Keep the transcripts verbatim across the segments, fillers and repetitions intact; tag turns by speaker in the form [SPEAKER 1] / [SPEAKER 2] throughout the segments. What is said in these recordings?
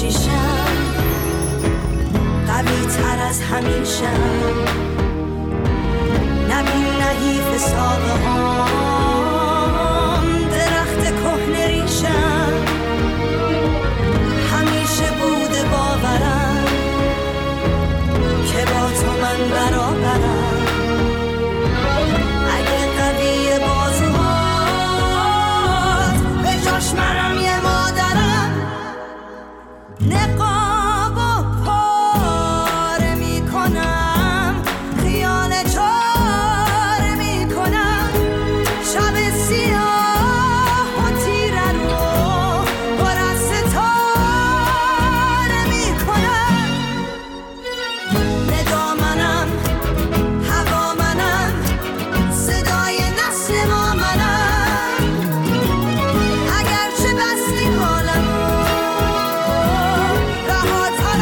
[SPEAKER 1] انرژیشم، قوی تر از همیشم. نبین نحیف ساقه هام، درخت کهنه ریشم. همیشه بوده باورم که با تو من برابرم. اگه قوی بازوهات به جاش منم یه مادرم. نقاب و پاره میکنم، خیال چاره میکنم. شب سیاه و تیره رو پر از ستاره میکنم. ندا منم، هوا منم، صدای نسل ما منم. اگرچه بستی حالمو رهاتر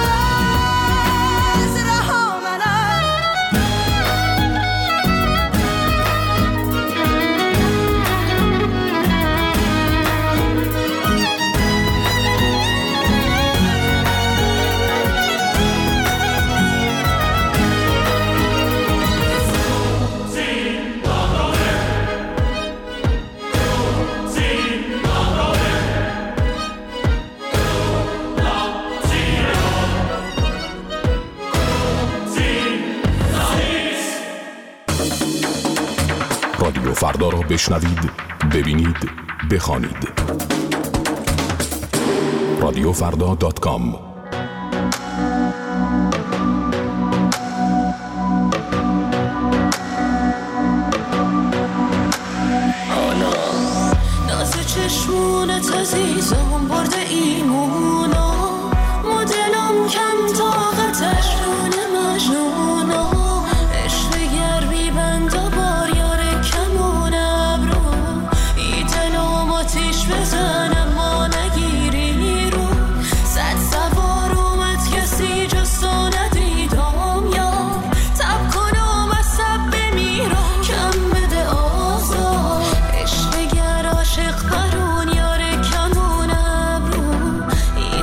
[SPEAKER 1] از رها منم.
[SPEAKER 2] رادیو فردا را بشنوید، ببینید، بخوانید. رادیو فردا دات کام.
[SPEAKER 3] ناز چشمونت عزیزم برده ایمونا، مدلم کم طاقتش رون مجنونا. عشق گرمی بند و بار یار کمون ابرو، ای دلم آتیش بزنم ما نگیری رو. صد سوار اومد کسی جستو ندیدم یار، تب کنم از سب بمیرم کم بده آزار. عشق گر عاشق پرون یار کمون ابرو، ای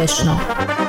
[SPEAKER 4] بشنو.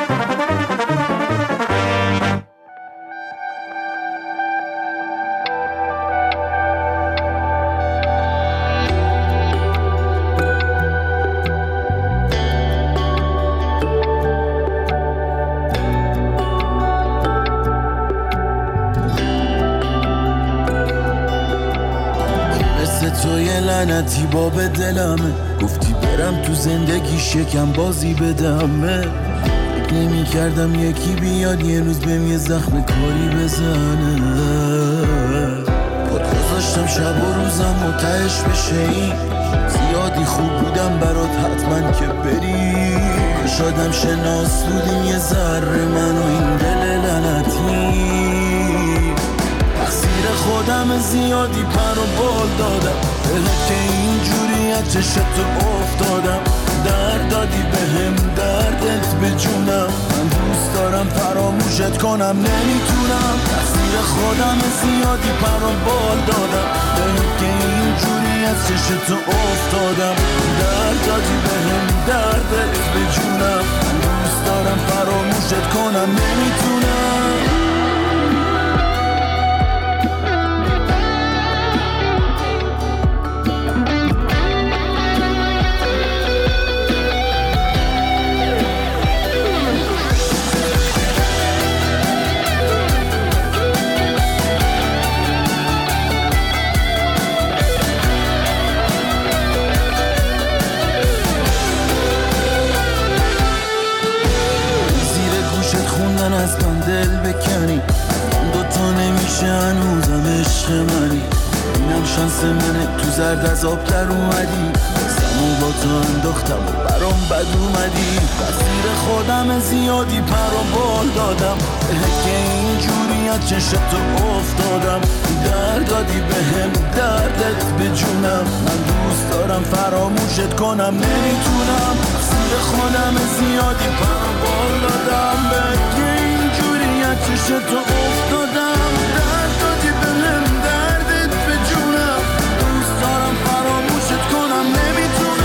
[SPEAKER 5] لعنتی باب دلمه، گفتی برم تو زندگی شکم بازی بدمه. فکر نمی کردم یکی بیاد یه روز بهم یه زخم کاری بزنه. خود گذاشتم شب و روزم متعش بشه. این زیادی خوب بودم برات حتما که بری. شادم شناسودیم یه ذره من و این دل لعنتی. تقصیر خودم زیادی پر و بال دادم بهت که اینجوری از چشتو افتادم. درد دادی بهم دردت به جونم. من دوست دارم فراموشت کنم نمیتونم. تقصیر خودم زیادی پر و بال دادم بهت که اینجوری از چشتو افتادم. درد دادی بهم دردت به جونم. من دوست دارم فراموشت کنم نمیتونم. از من دل بکنی دوتا نمیشه هنوزم عشق منی. اینم شانس منه تو زرد از آب در اومدی. سمو با تو انداختم و برام بد اومدی. تقصیر خودم زیادی پر و بال دادم بهت که اینجوری از چشتو افتادم. درد دادی بهم دردت به جونم. من دوست دارم فراموشت کنم نمیتونم. تقصیر خودم زیادی پر و بال دادم بهت که اینجوری از چشتو افتادم. درد دادی بهم دردت به جونم. دوست دارم فراموشت کنم نمیتونم.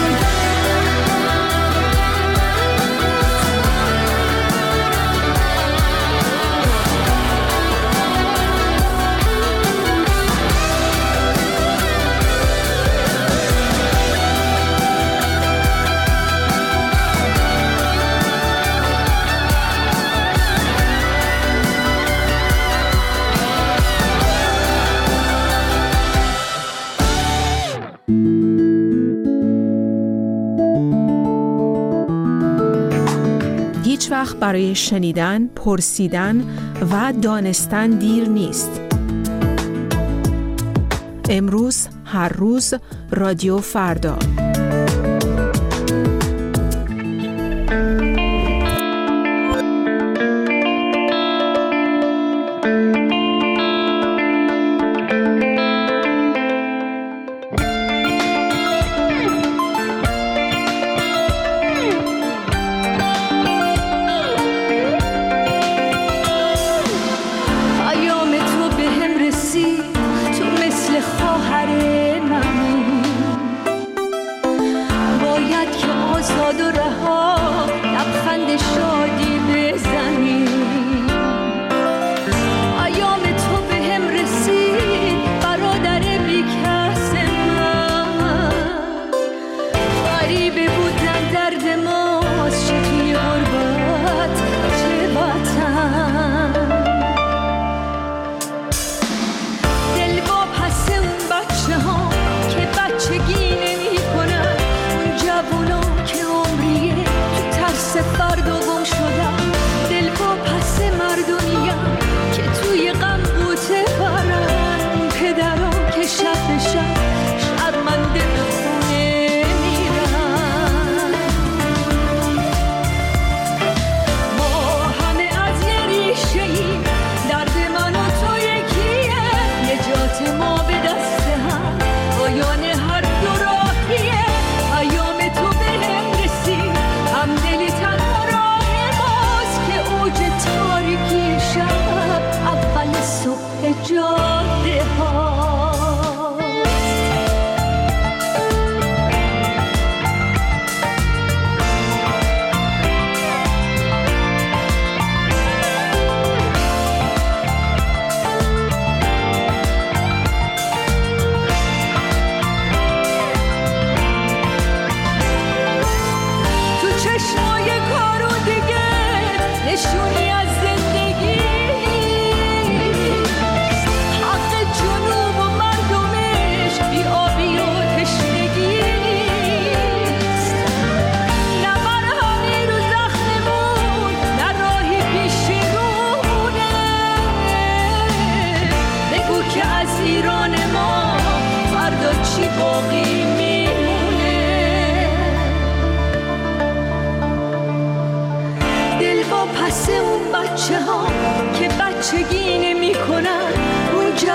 [SPEAKER 4] هیچ وقت برای شنیدن، پرسیدن و دانستن دیر نیست. امروز، هر روز، رادیو فردا.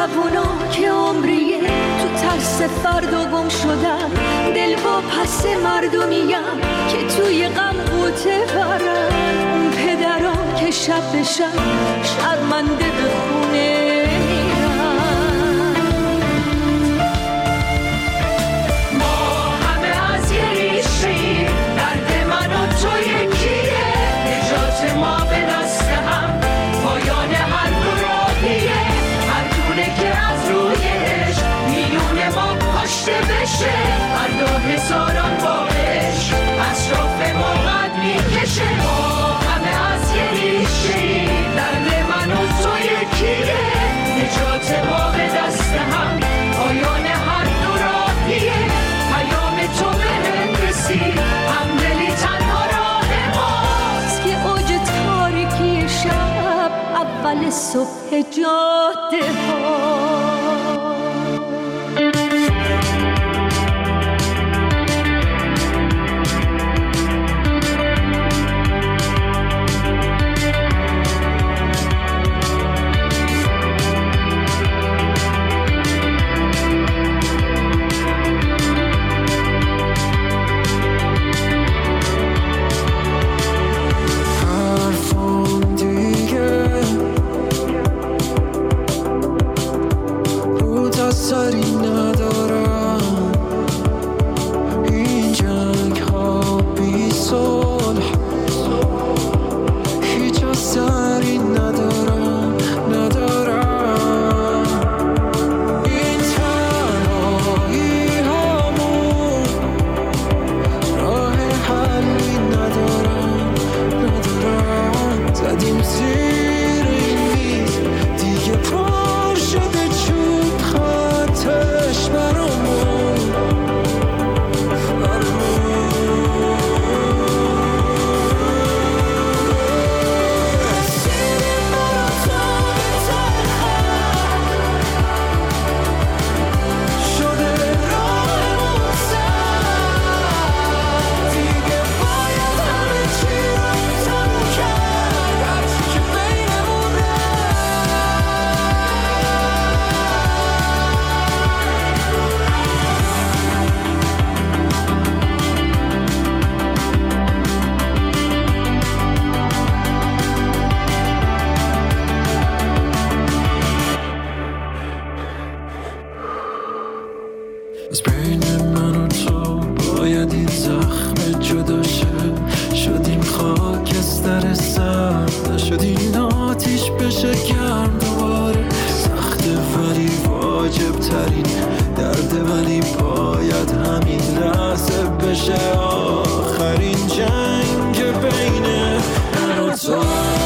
[SPEAKER 3] شبونا که عمریه تو ترس فردا گم شدم، دل با پس مردمیم که توی غم قوطه برن، اون پدران که شب به شب شرمنده به خونه میرن. ما همه از یه ریشه‌ایم، درد من و تو یکیه، نجات ما به دست هم پایان هر دو راهیه، هر دونه که از روی عشق میون ما کاشته بشه، هر دو هزاران با عشق اطراف ما قد میکشه. ما همه از یه ریشه‌ایم، درد من و تو یکیه، نجات ما به دست هم پایان هر دو راهیه، پیام تو به هم رسید، همدلی تنها راه ماست که اوج تاریکی شب اول صبح جاده ها.
[SPEAKER 5] سری ندارم این جنگ ها بی صلح، هیچ سری ندارم ندارم این تنهایی همون راه حلی ندارم ندارم. زدیم زیر این میز دیگه پر شده چوب خطش برامون از بین من و تو باید این زخم جدا شه، شدیم خاکستر سرد، نشدیم آتیش بشه گرم دوباره، سخته ولی واجب ترین درد، ولی باید همین لحظه بشه آخرین جنگ بین من و تو.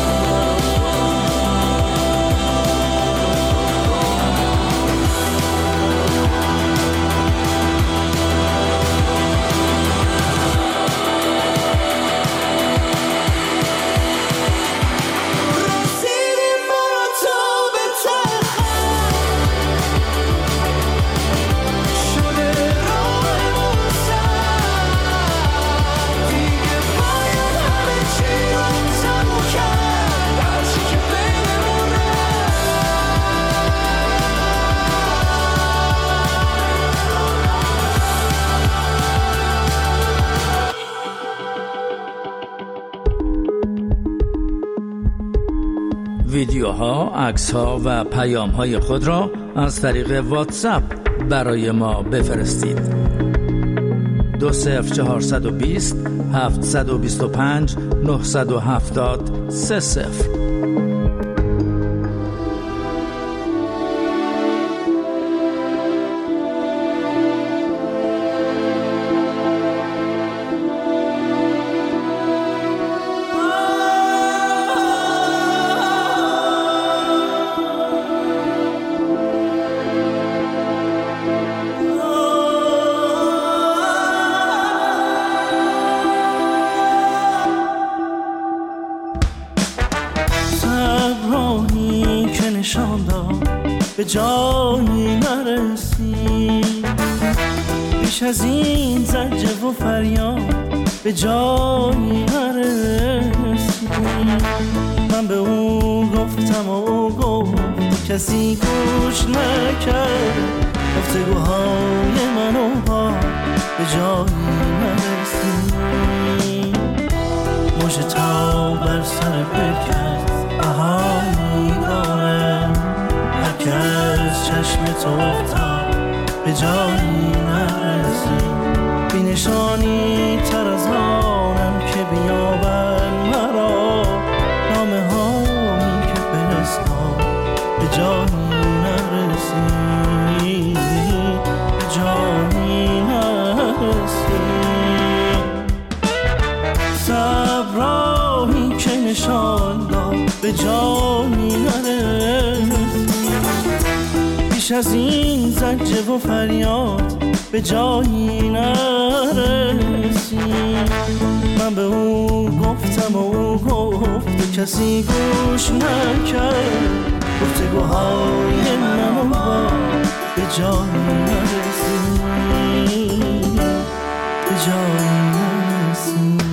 [SPEAKER 6] ویدیوها، عکس‌ها و پیام‌های خود را از طریق واتساپ برای ما بفرستید. دو صفر چهارصد و بیست هفتصد و بیست و پنج نهصد و هفتاد سه صفر.
[SPEAKER 7] به جایی نرسید، بیش از این زجر و فریاد به جایی نرسید. من به او گفتم و او گفت کسی گوش نکرد، گفتگوهای منو با به جایی نرسید. مژه تا بر سر پیکر بهایی دارم، هرکه از چشم تو افتاد به جایی نرسید. بی نشانی تر از آنم که بیابن مرا، نامه هایی که فرستاد به جایی نرسید، به جایی نرسید. صبراهی که نشان داد به جایی نرسید، بیش از این زجه و فریاد به جایی نرسید. من به او گفتم و او گفت، کسی گوش نکرد، گفتگوهای من با به جایی نرسید، به جایی نرسید.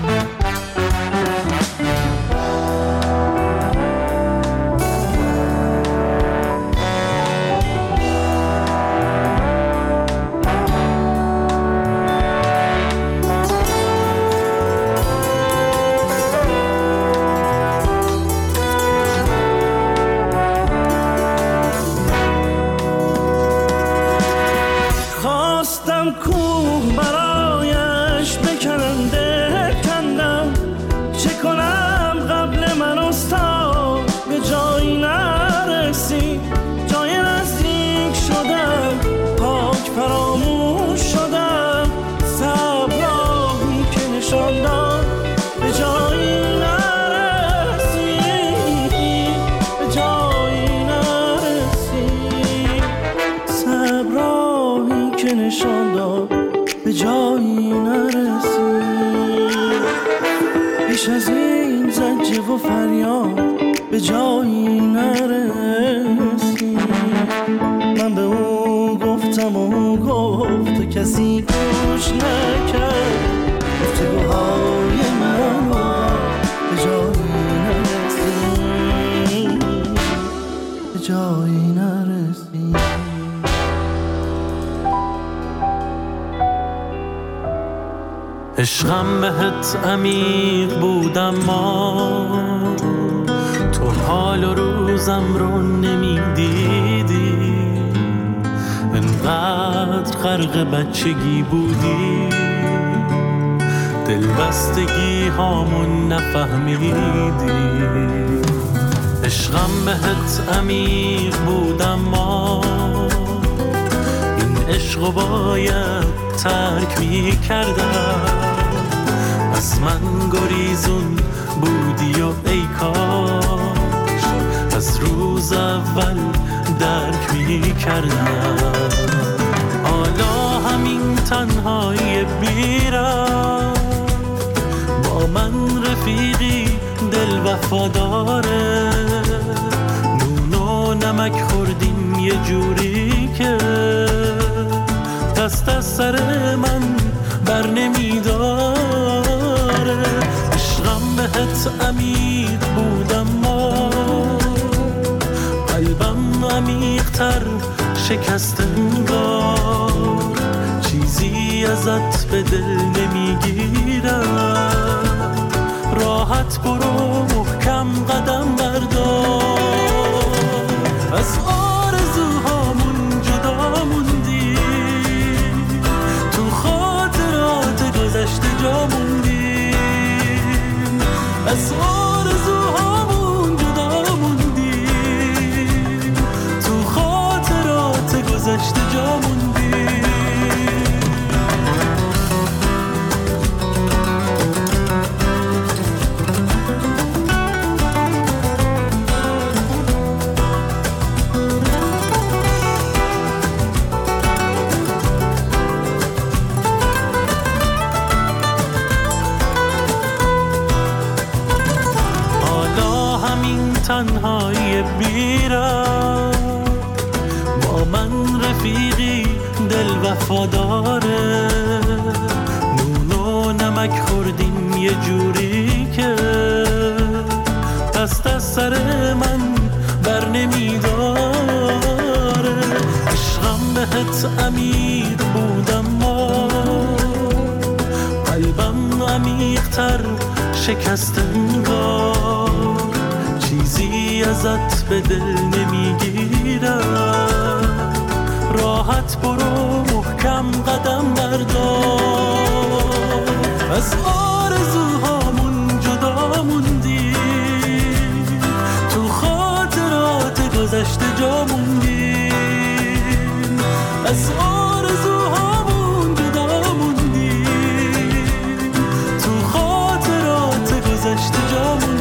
[SPEAKER 7] بیش از این زجه و فریاد به جایی نرسید. من به او گفتم و او گفت، و کسی گوش نکرد، گفتگوهای من به جایی نرسید، به جایی نرسید.
[SPEAKER 8] عشقم بهت عمیق بودم، ما تو حال و روزم رو نمیدیدی، انقدر غرق بچگی بودی، دلبستگی هامون نفهمیدی. عشقم بهت عمیق بودم، ما این عشقو باید ترک می کردم، از من گریزون بودی و ای کاش از روز اول درک می کردم. حالا همین تنهای بیرم، با من رفیقی دل وفاداره، نون و نمک خوردیم یه جوری که دست از سر من بر نمیداره. عشقم بهت عمیق بودم، ما قلبم عمیق‌تر شکست انگار، چیزی ازت به دل نمیگیرم، راحت برو محکم قدم بردار. از آرزوهامون جدا موندی، تو خاطرات گذشته جا موندیم، از آرزوهامون جدا موندیم، تو خاطرات گذشته جا موندیم. تنهای بیرم، با من رفیقی دل وفاداره، نون و نمک خوردیم یه جوری که دست از سر من بر نمیدار. خطر شکست انگار، چیزی ازت به دل نمیگیرم. راحت برو محکم قدم بردار، از آرزوهامون جدا موندی، تو خاطرات گذشته جا موندی، از آرزوهامون جدا موندی، تو خاطرات گذشته جا موندی.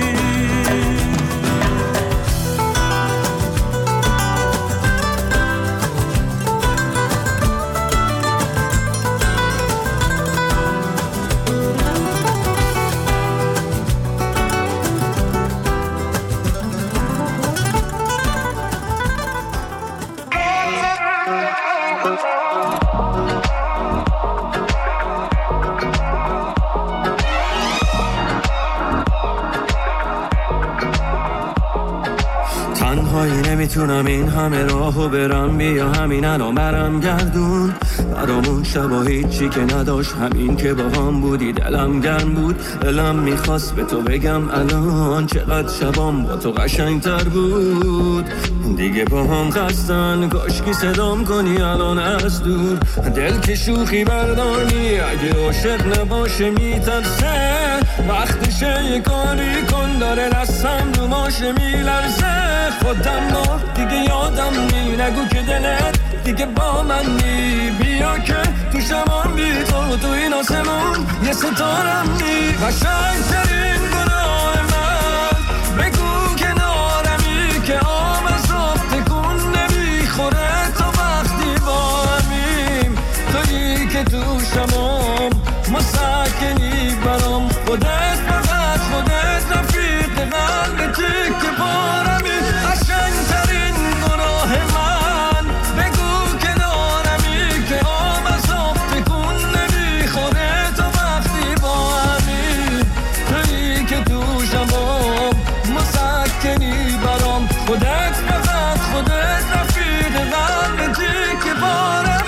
[SPEAKER 9] نمیتونم این همه راهو برم، بیا همین الان برم گردون برامون شبا هیچی که نداشت، همین که با هم بودی دلم گرم بود. دلم میخواست به تو بگم الان چقدر شبام با تو قشنگتر بود. دیگه با هم خستن کاشکی صدام کنی الان از دور، دل که شوخی برداری اگه عاشق نباشه میترسه، وقتشه یه کاری کن داره دستم رو ماشه میلرزه. خودم رو دیگه یادم نی، نگو که دلت دیگه با من نی، بیا که تو شمان بی تو تو این آسمون یه ستارم نی. قشنگترین گناه من بگو کنارمی که آب از آب تکون نمیخوره تا وقتی با همیم، تویی که تو شمان مسکنی برام، خودت فقط خودت رفیق قلب تک بارمی. قشنگترین گناه من بگو کنارمی که آب از آب تکون نمیخوره تا وقتی با همین، تویی که تو شبام مسکنی برام، خودت فقط خودت رفیق قلب تک بارمی.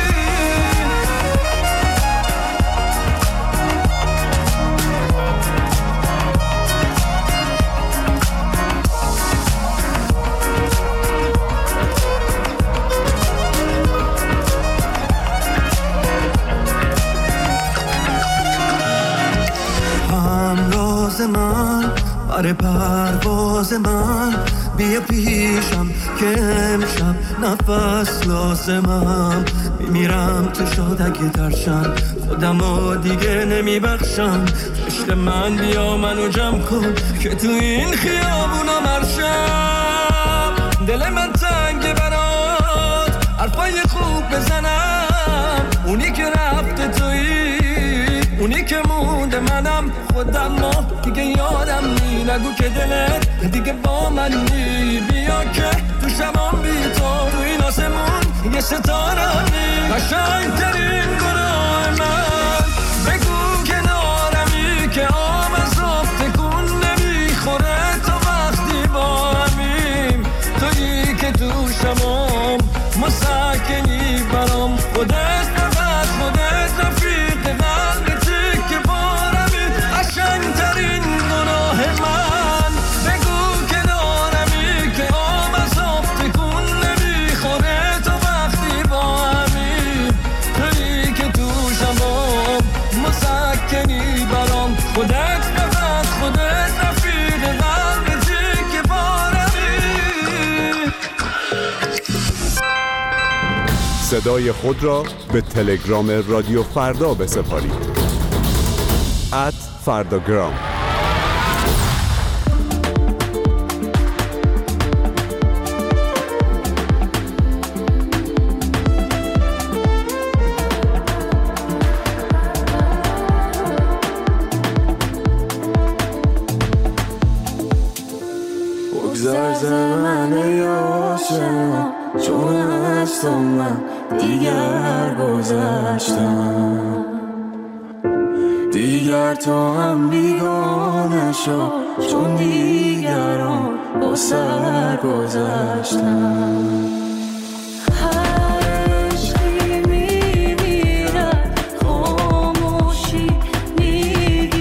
[SPEAKER 9] من برای پرواز من بیا پیشم که امشب نفس لازمم، میمیرم تو شاد اگه ترشم خودم رو دیگه نمیبخشم. عشق من بیا منو جمع کن که تو این خیابونا مرشم، دل من تنگه برات حرفای خوب بزنم، اونی که رفته تویی اونی که مونده منم، خودم ما دیگه یادم نی، نگو که دلت دیگه با من نی، بیا که تو شبام بی تو تو این آسمون یه ستاره نی. قشنگترین گناه من بگو کنارمی که آب از آب تکون نمیخوره تا وقتی با همیم، تویی که تو شبام مسکنی برام، خودت فقط خودت رفیق قلب تک بارمی. قشنگترین گناه من بگو کنارمی که آب از آب تکون نمیخوره تا وقتی با همین، تویی که تو شبام مسکنی برام، خودت فقط خودت رفیق قلب تک بارمی.
[SPEAKER 10] صدای خود را به تلگرام رادیو فردا بسپارید. ات فرداگرام.
[SPEAKER 7] بگذار زمانه یاشم چون از تو من دیگر گذشتم، دیگر تو هم بیگانه شو چون دیگران با سر گذشتم.
[SPEAKER 3] عشقی میمیرد خاموشی میگی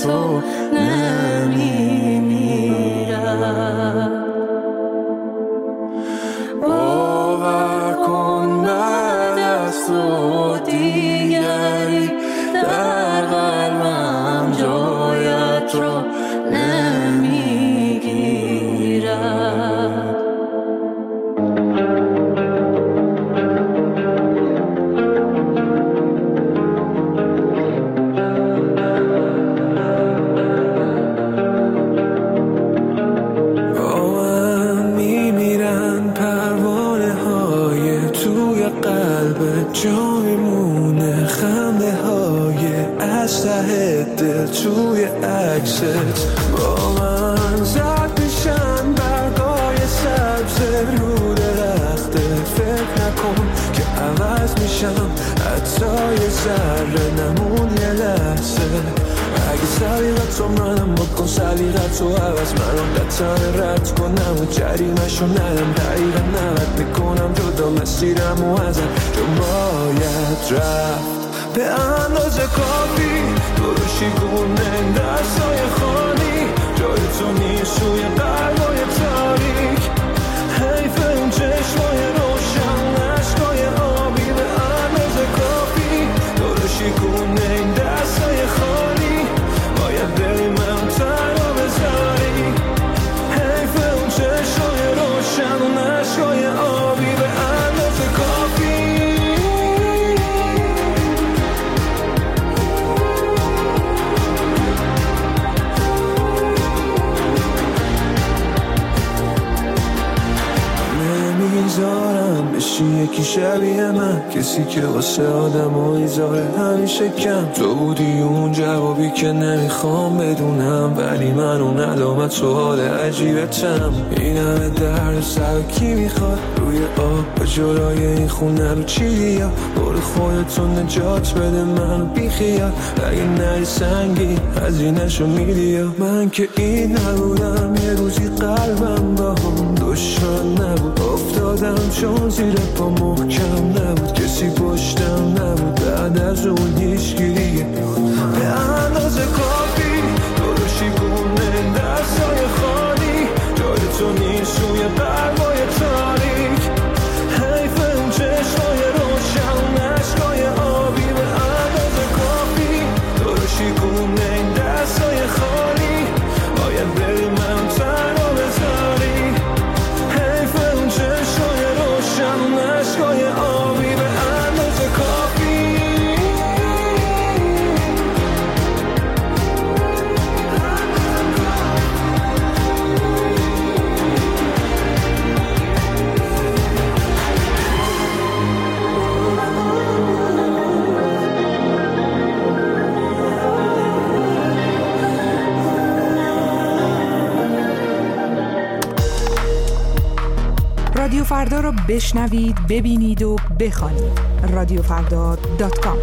[SPEAKER 7] تو نمیمیرم. باور کن بعد از تو دیگری در قلبم جایت رو نمیگیرم.
[SPEAKER 11] جای مونه خنده های از ته دل توی عکست با من زد میشن برگای سبز رو درخته. فکر نکن که عوض میشم حتی یه ذره نمون یه لحظه. اگه سلیقت رو منم بکن سلیقت رو عوض منم قطعه رد کنم و جریمشو ندم دقیقا نوت میکنم جدا مسیرم و ازم چون باید رفت به اندازه کافی دروشی گونه دستای خالی جای تو نیست روی قلبای تاریک. حیف اون چشمای روشن عشقای آبی به اندازه کافی دروشی گونه دستای خالی باید بری من تنها بذاری. حیف اون چشمای روشن و عشقای آبی به اندازه کافی. نمیذارم بشی یکی شبیه من کسی که واسه آدم و ایزاره همیشه کم. تو بودی اون جوابی که نمیخوام بدونم ولی من اون علامت سوال عجیبتم. این همه درد سر کی میخواد روی آب به جلای این خونه رو چی یا برو خودتون نجات بده منو بی خیال. اگه نری سنگی هزینه‌شو میدی من که این نبودم یه روزی قلبم با هم دشمن نبود افتادم چون زیر پا محکم نبود کسی پشتم نبود بعد از اون هیچکی دیگه به اندازه کافی دروشی گونه دستای خالی جای تو نیست روی قلبای تاریک. حیف اون چشمای روشن عشقای آبی به اندازه کافی دروشی گونه دستای خالی باید بری من تنها بذاری. حیف اون چشمای روشن عشقای آبی به اندازه کافی.
[SPEAKER 4] رادیو فردا رو بشنوید، ببینید و بخوانید. رادیو فردا دات کام.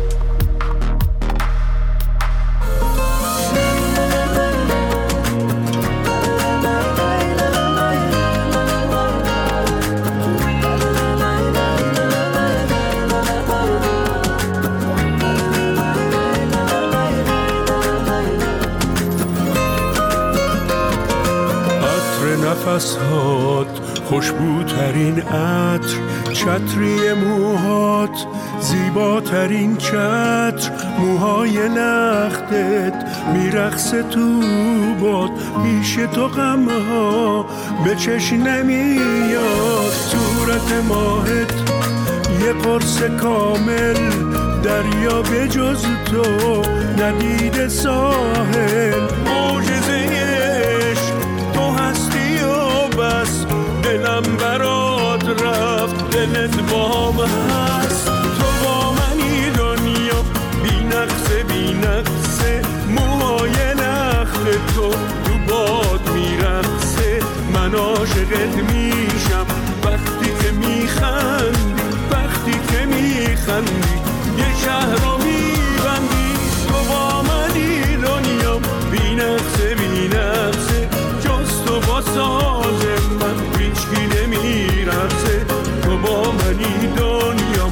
[SPEAKER 12] نفس‌هات خوشبوترین عطر چتری موهات زیباترین چتر موهای لختت میرقصه تو باد پیش تو غمها به چشم نمیاد. صورت ماهت یه قرص کامل دریا به جز تو ندیده ساحل. معجزه عشق تو هستی و بس دلم برات رفت دلت با من هست. تو با منی دنیا بی نقصه بی نقصه موهای لخت تو تو باد میرقصه. من عاشقت میشم وقتی که میخندی وقتی که میخندی یه شهر رو میبندی. تو با منی دنیا بی نقصه بی نقصه جز تو با ساز من هیچکی نمیرقصه. تو با منی دنیا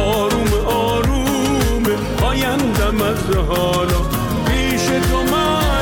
[SPEAKER 12] آروم آروم آیندم از حالا پیش تو من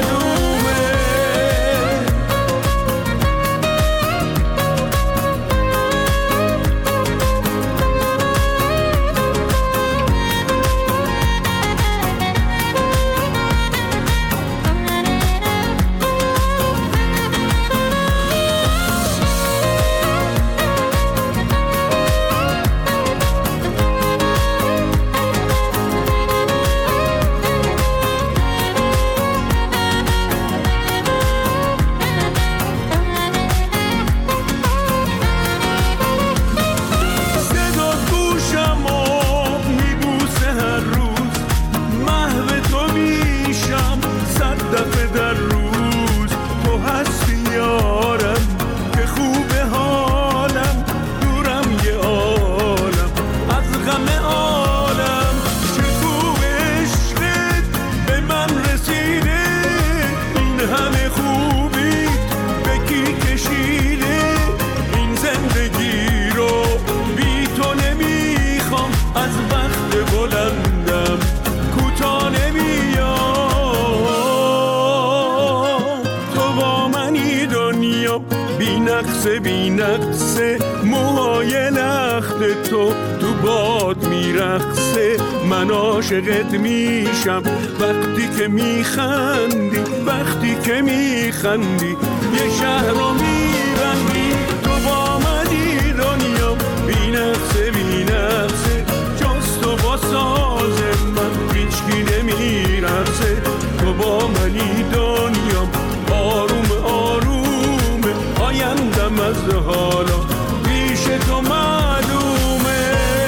[SPEAKER 12] رقص بی نقصه، موهای لخت تو تو باد میرقصه. من عاشقت میشم وقتی که میخندی، وقتی که میخندی یه شهر رو میبندی. تو با منی دنیا بی نقصه بی نقصه، جز تو با ساز من هیچکی نمیرقصه. تو با منی دنیا آروم آرومه، آیندم از حالا پیش تو معلومه.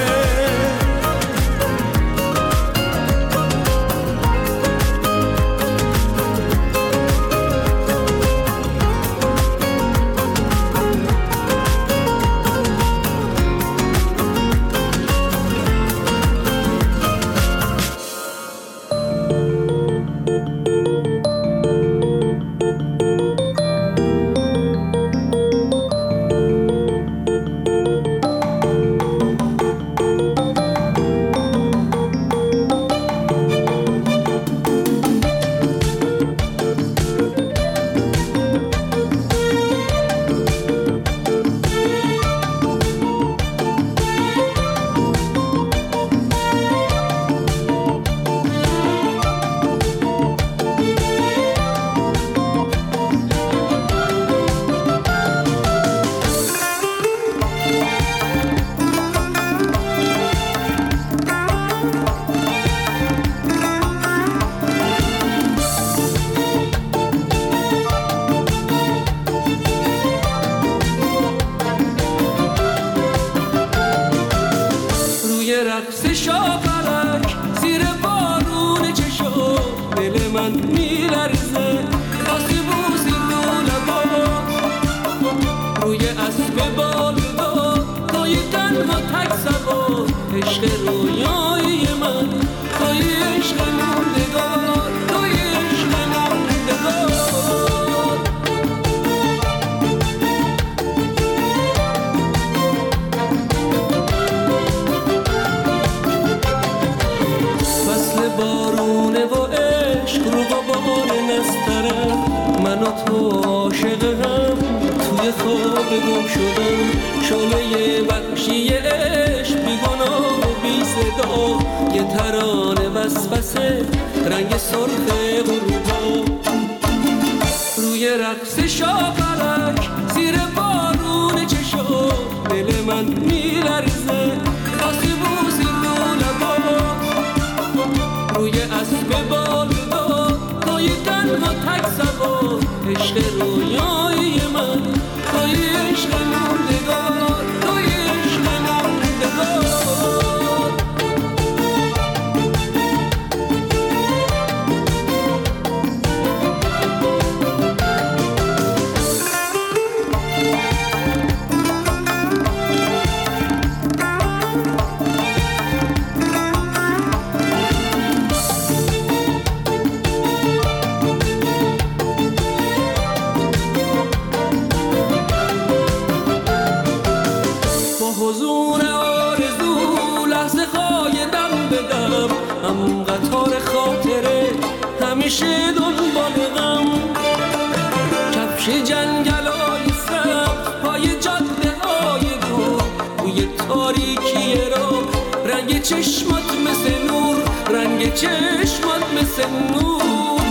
[SPEAKER 13] چشمات مثل نور، رنگ چشمات مثل نور،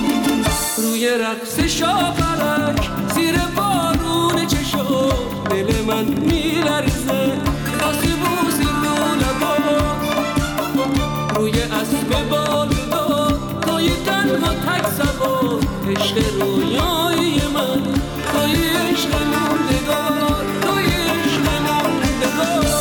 [SPEAKER 13] روی رقص شاپرک زیر بارون چشم دل من میلرزه، آسی بوسی رو لبا روی اسب بالدار توی تنها تک سوار، عشق رویای من توی عشق موندگار، توی عشق موندگار.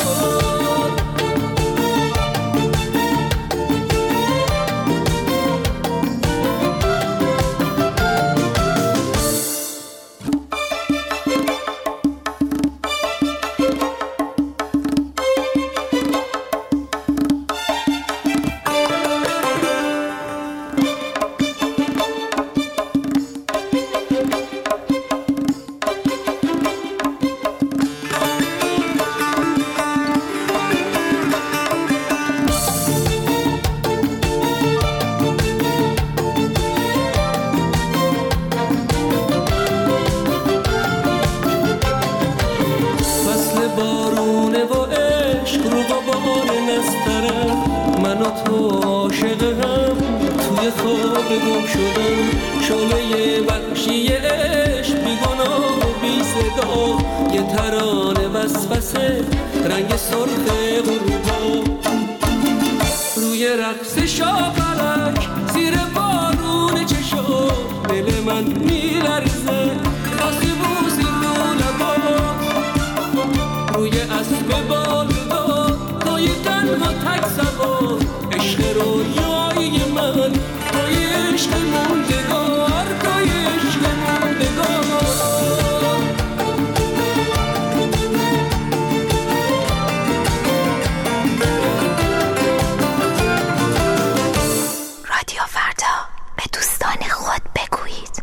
[SPEAKER 13] شدم شعله وحشی عشق بیگناه و بی صدا یه ترانه وسوسه رنگ سرخ غروبا روی رقص شاپرک زیر بارون چشم دل من میلرزه بوسی بوسی رو لبا روی اسب بالدا توی تنها تک سوار عشق رویایی من توی عشق موندگار توی عشق موندگار
[SPEAKER 14] رادیو فردا به دوستان خود بگویید.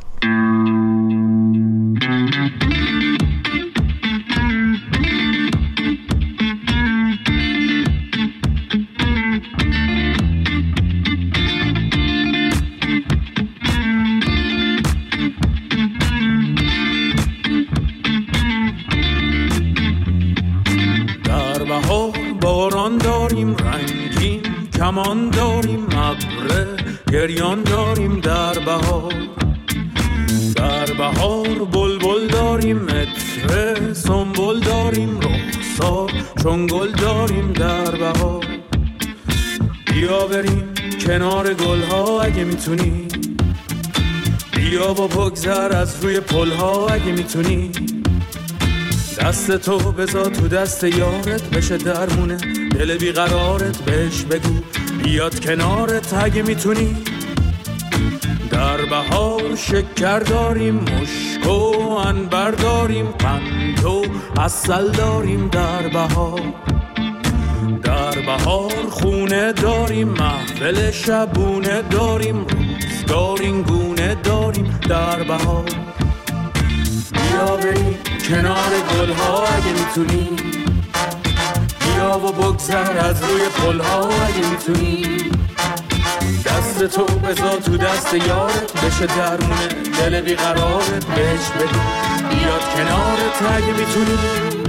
[SPEAKER 8] در بهار باران داریم رنگین کمان داریم ابر گریان داریم در بهار در بهار بلبل داریم متر سنبل داریم رخسار چون گل داریم در بهار بیا بریم کنار گلها اگه میتونی بیا با بگذر از روی پلها اگه میتونی دست تو بذار تو دست یارت بشه درمونه دل بیقرارت بهش بگو بیاد کنارت اگه میتونی در بهار شکر داریم مشک و عنبر داریم قند و عسل داریم در بهار در بهار خونه داریم محفل شبونه داریم روزگار این گونه داریم در بهار بیا بریم کنار گلها اگه میتونی بیا و بگذر از روی پلها اگه میتونی دست تو بذار تو دست یارت بشه درمونه دل بیقرارت بهش بگو بیاد کنارت اگه میتونی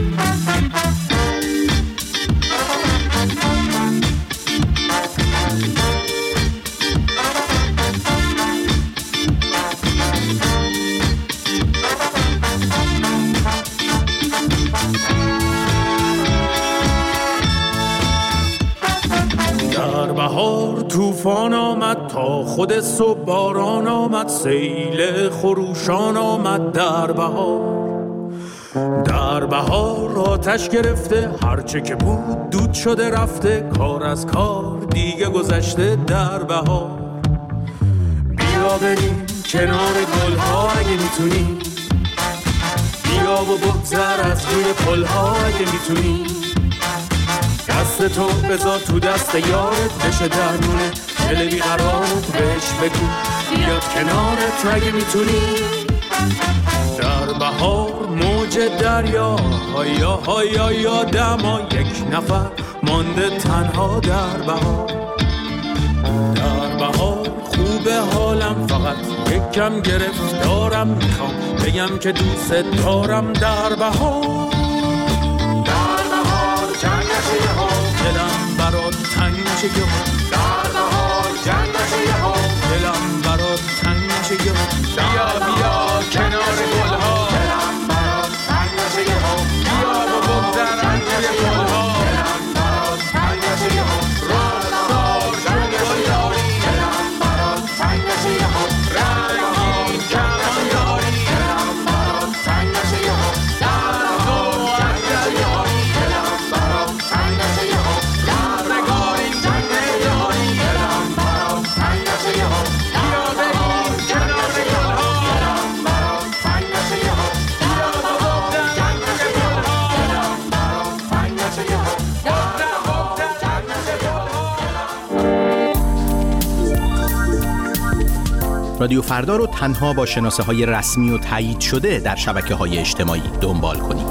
[SPEAKER 8] در بهار طوفان آمد تا خود صبح باران آمد سیل خروشان آمد در بهار در بهار آتش گرفته هرچه که بود دود شده رفته کار از کار دیگه گذشته در بهار بیا بریم کنار گلها اگه میتونی بیا و بگذر از روی پلها اگه میتونی دست تو بذار تو دست یارت بشه درمونه دل بیقرارت بهش بگو بیاد کنارت اگه میتونی در بهار موج دریا هایا هایا یادم یک نفر مانده تنها در بهار در بهار خوبه حالم فقط یک کم گرفتارم میخوام بگم که دوست دارم در بهار دلم برات تنگ نشه یه در بهار جنگ نشه یه دلم برات تنگ نشه یه بیا بیا کنار گلها دلم برات تنگ نشه یه بیا و بگذر از روی گلها دلم برات تنگ نشه یه رفتار جنگ گل داری دلم برات تنگ نشه یه رنگین کمان داری دلم برات تنگ نشه یه در تو جنگ نشه یه دلم برات تنگ نشه یه
[SPEAKER 15] رادیو فردا رو تنها با شناسه های رسمی و تایید شده در شبکه های اجتماعی دنبال کنید.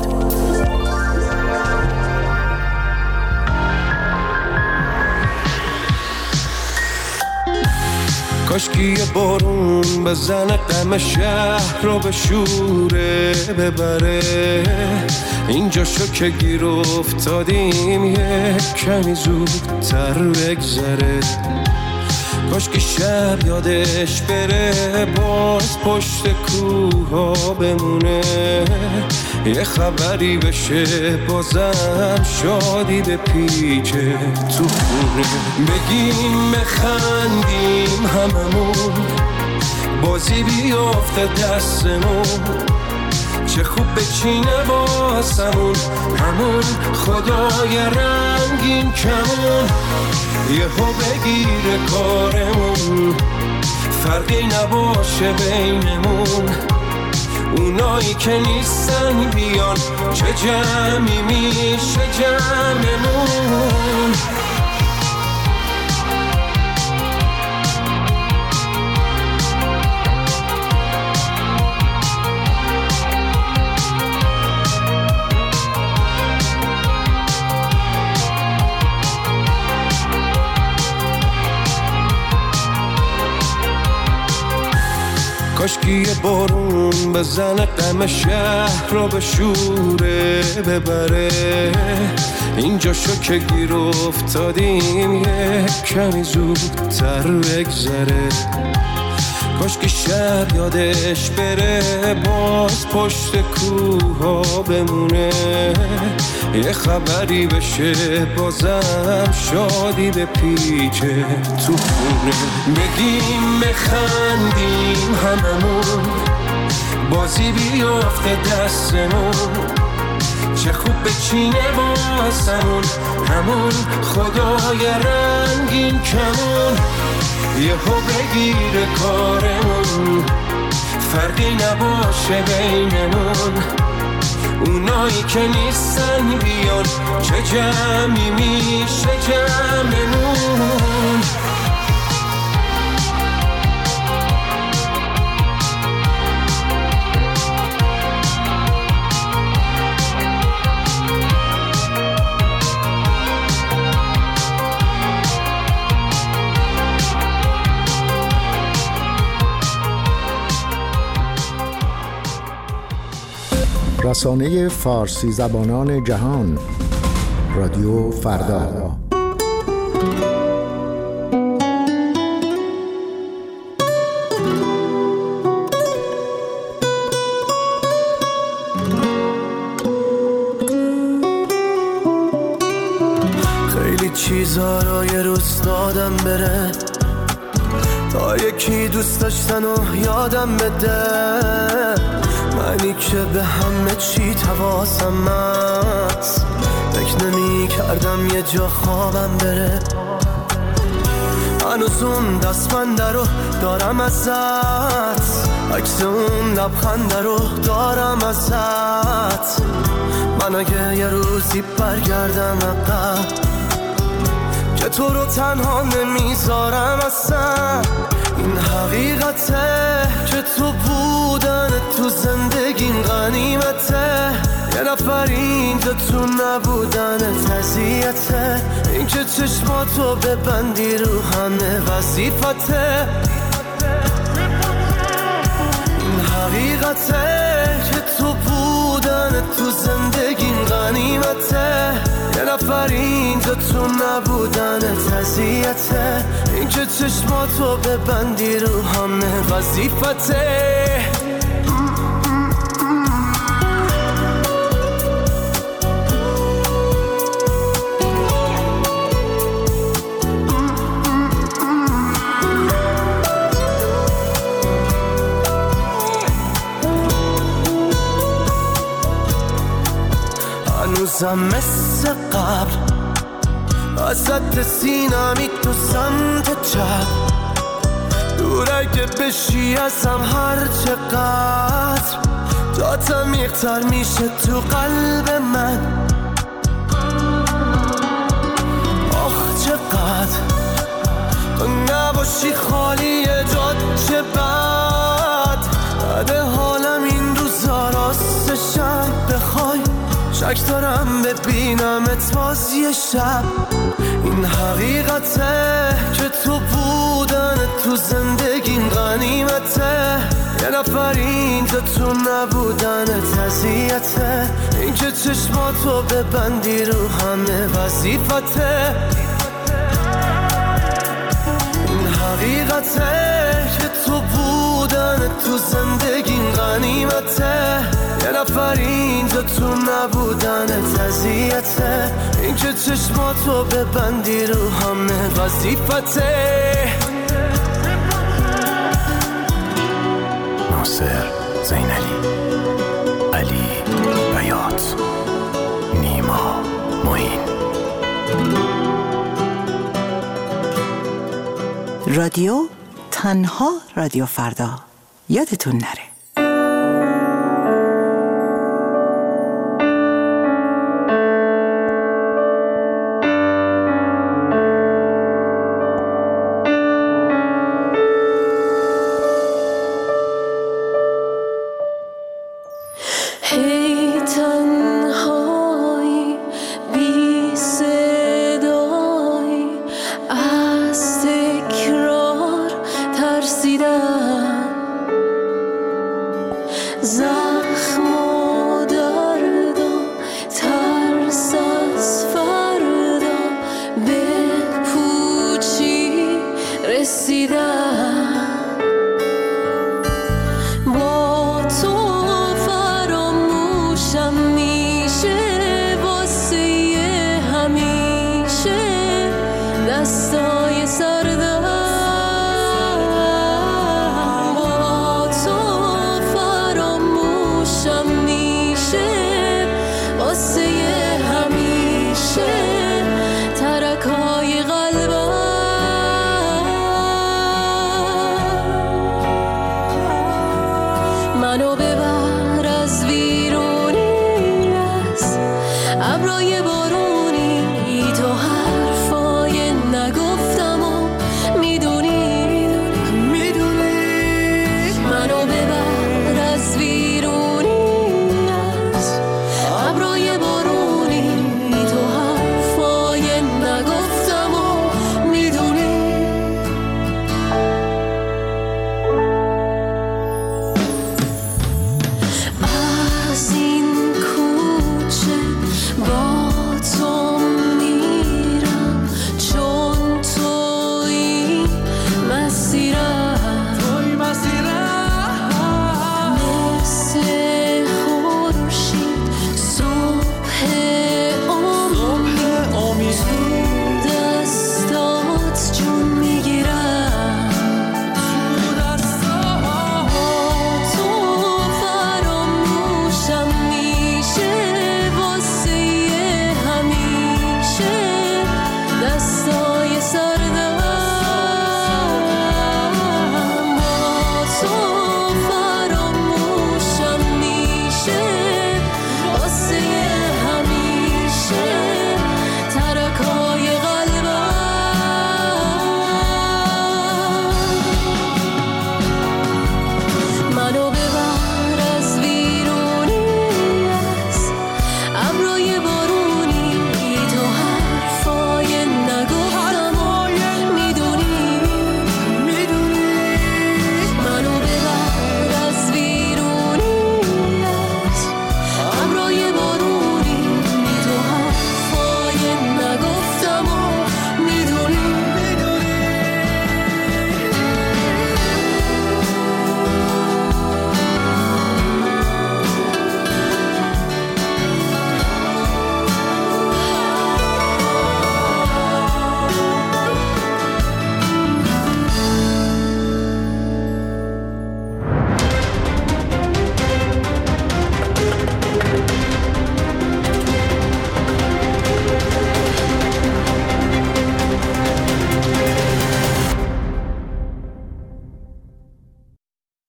[SPEAKER 11] کاشکی یه بارون بزنه غم شهر رو به شوره ببره، اینجا شو که گیر افتادیم یه کمی زودتر بگذره.
[SPEAKER 5] کاش که شب یادش بره باز پشت کوه ها بمونه، یه خبری بشه بازم شادی به پیچه تو خونه. بگیم بخندیم هممون، بازی بیافته دستمون، چه خوب بچینه واسمون همون خدای رنگین کمون. یهو بگیره کارمون، فرقی نباشه بینمون، اونایی که نیستن بیان چه جمعی میشه جمعمون. کاشکی یه بارون بزنه غم شهر رو به شوره ببره، اینجا شو که گیر افتادیم یه کمی زودتر بگذره. کاشکی شب یادش بره باز پشت کوه ها بمونه، یه خبری بشه بازم شادی به پیچه تو خونه. بگیم بخندیم هممون، بازی بیافته دستمون، چه خوب بچینه واسمون همون خدای رنگین کمون. یهو بگیره کارمون، فرقی نباشه بینمون، اونایی که نیستن بیان چه جمعی میشه جمعمون.
[SPEAKER 16] رسانه فارسی زبانان جهان، رادیو فردا.
[SPEAKER 5] خیلی چیزا رو یه روز دادم بره تا یکی دوست داشتن و یادم بده، منی که به همه چی حواسم هست، فکر نمی کردم یه جا خوابم بره. هنوز اون دستبنده رو دارم ازت، عکس اون لبخنده رو دارم ازت. من اگه یه روزی برگردم عقب که تو رو تنها نمیذارم اصلا، این حقیقته که تو بودن تو زندگیم غنیمته، یه نفر اینجا تو نبودن تزیته، این که چشماتو ببندی رو همه وظیفته. این حقیقته که تو بودن تو زندگیم غنیمته، یه نفر اینجا تو نبودن تزیته، این که چشماتو ببندی رو همه وظیفته. هنوزم مثل قبل ازت سینمی تو سمت چپ، دور اگه بشی ازم هر چقدر، جات عمیق‌تر میشه تو قلب من. آخ چقدر تو نباشی خالی جات چه بد، بده حالم این روزا راستشم بخوای، شک دارم ببینمت باز یه شب. این حقیقته که تو بودن تو زندگیم غنیمته، یه نفر اینجا تو نبودن تزیته، این که چشماتو ببندی رو همه وظیفته. این حقیقته که تو بودن تو زندگیم غنیمته، یه نفر اینجا تو نبودن اذیته، این که چشماتو ببندی رو همه وظیفته.
[SPEAKER 15] ناصر، زینالی، علی، بیات، نیما، معین.
[SPEAKER 17] رادیو تنها رادیو فردا، یادتون نره.
[SPEAKER 3] منو